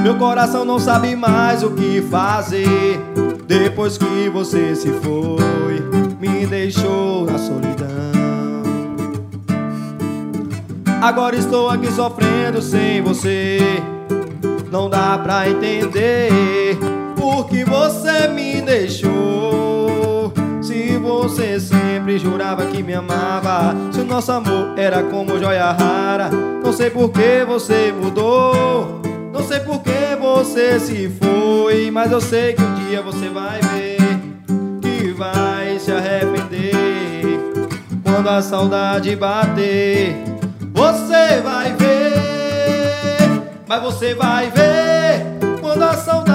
Meu coração não sabe mais o que fazer. Depois que você se foi, me deixou na solidão. Agora estou aqui sofrendo sem você. Não dá pra entender por que você me deixou. Se você sempre jurava que me amava, se o nosso amor era como joia rara. Não sei por que você mudou, não sei por que você se foi, mas eu sei que um dia você vai ver que vai se arrepender. Quando a saudade bater, você vai ver. Mas você vai ver quando a saudade